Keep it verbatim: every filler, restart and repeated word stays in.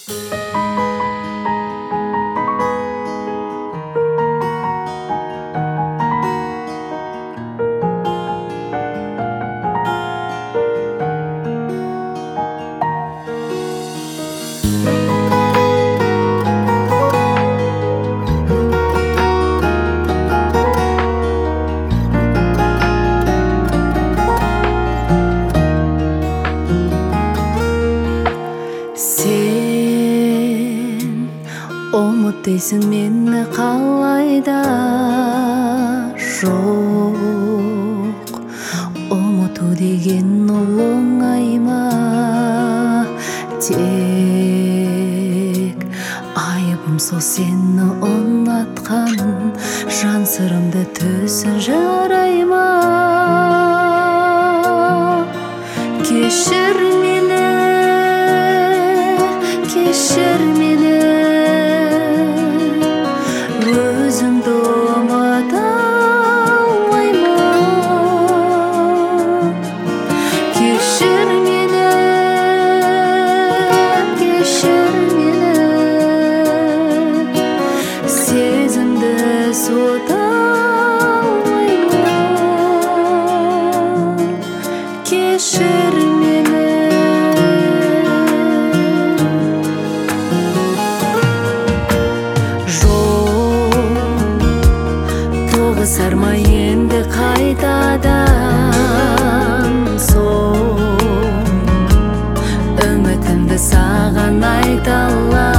Sen umut deysin meni қалайда жоқ ұмыту деген ол оңай ма тек айыбым сол сені ұнатқан жан сырымды түсін жарай ма кешір мені кешір мені өзіңді ұмыта алмаймын кешір мені кешір мені сезімді сота алмаймын кешір мені сарма енді қайтадан соң үмітімді саған айта аламын